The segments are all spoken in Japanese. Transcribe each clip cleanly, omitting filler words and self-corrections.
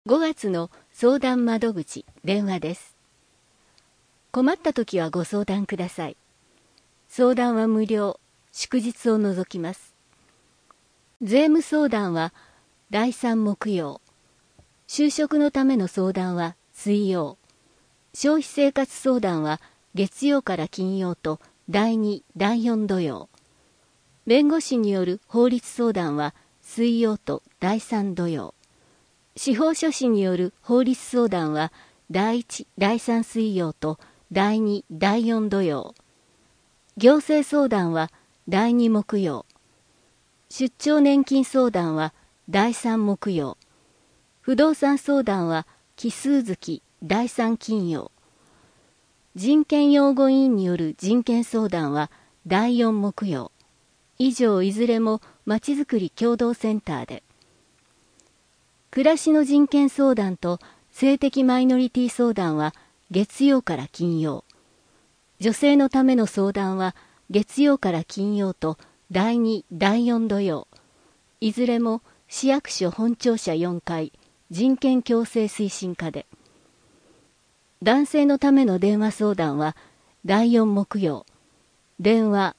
5月の相談窓口電話です。困った時はご相談ください。相談は無料、祝日を除きます。税務相談は第3木曜、就職のための相談は水曜、消費生活相談は月曜から金曜と第2、第4土曜、弁護士による法律相談は水曜と第3土曜、司法書士による法律相談は第1、第3水曜と第2、第4土曜。行政相談は第2木曜。出張年金相談は第3木曜。不動産相談は奇数月第3金曜。人権擁護委員による人権相談は第4木曜。以上いずれもまちづくり共同センターで。暮らしの人権相談と性的マイノリティ相談は月曜から金曜。女性のための相談は月曜から金曜と第2、第4土曜。いずれも市役所本庁舎4階人権共生推進課で。男性のための電話相談は第4木曜。電話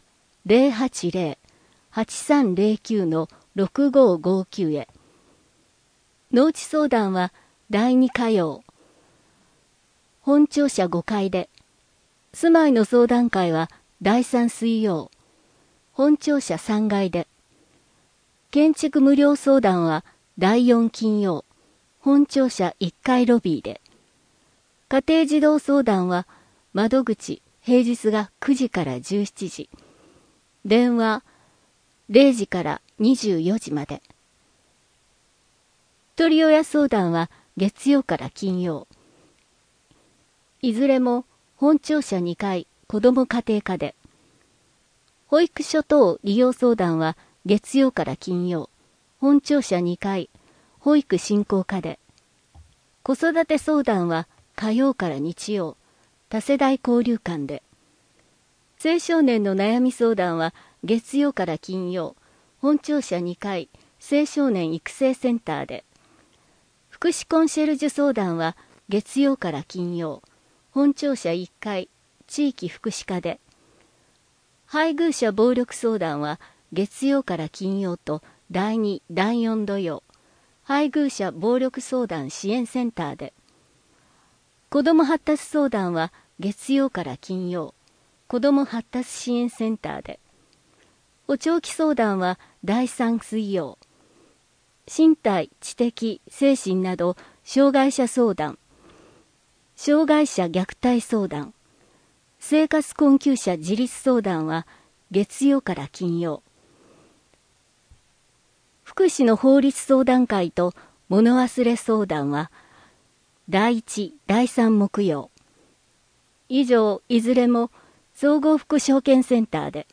080-8309-6559 へ。農地相談は第2火曜。本庁舎5階で。住まいの相談会は第3水曜。本庁舎3階で。建築無料相談は第4金曜。本庁舎1階ロビーで。家庭児童相談は窓口平日が9時から17時。電話0時から24時まで。一人親相談は月曜から金曜。いずれも本庁舎2階子ども家庭課で。保育所等利用相談は月曜から金曜。本庁舎2階保育振興課で。子育て相談は火曜から日曜。多世代交流館で。青少年の悩み相談は月曜から金曜。本庁舎2階青少年育成センターで。福祉コンシェルジュ相談は月曜から金曜。本庁舎1階地域福祉課で。配偶者暴力相談は月曜から金曜と第2、第4土曜。配偶者暴力相談支援センターで。子ども発達相談は月曜から金曜。子ども発達支援センターで。補聴器相談は第3水曜。身体、知的、精神など障害者相談。障害者虐待相談。生活困窮者自立相談は月曜から金曜。福祉の法律相談会と物忘れ相談は第1、第3木曜。以上いずれも総合福祉保健センターで。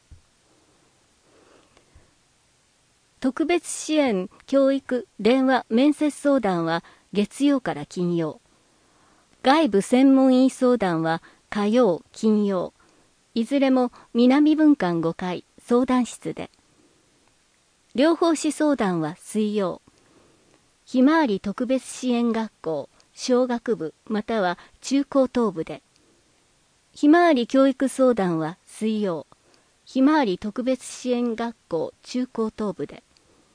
特別支援教育電話面接相談は月曜から金曜。外部専門医相談は火曜、金曜。いずれも南分館5階相談室で。療法士相談は水曜。ひまわり特別支援学校小学部または中高等部で。ひまわり教育相談は水曜。ひまわり特別支援学校中高等部で。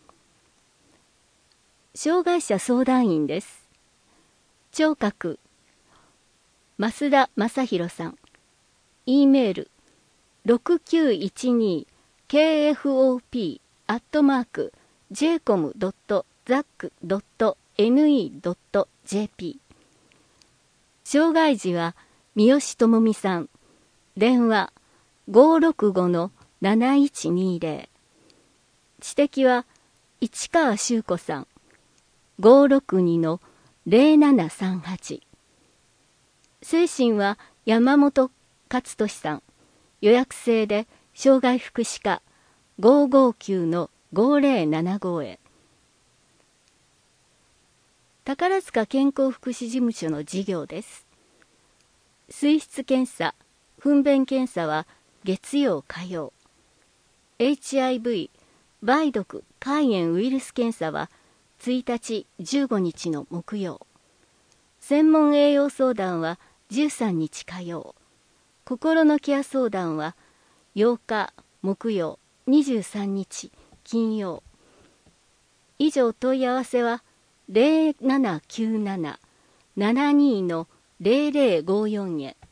障害者相談員です。聴覚増田正弘さん。E メール 6912-kfop@jcom.zac.ne.jp 障害児は三好智美さん。電話 565-7120。知的は市川修子さん。562-0738。精神は山本勝利さん。予約制で障害福祉課 559-5075 へ。宝塚健康福祉事務所の事業です。水質検査、糞便検査は月曜火曜。HIV、梅毒、肝炎ウイルス検査は 1日15日の木曜。専門栄養相談は13日火曜。心のケア相談は8日木曜、23日金曜。以上問い合わせは0797-72-0054へ。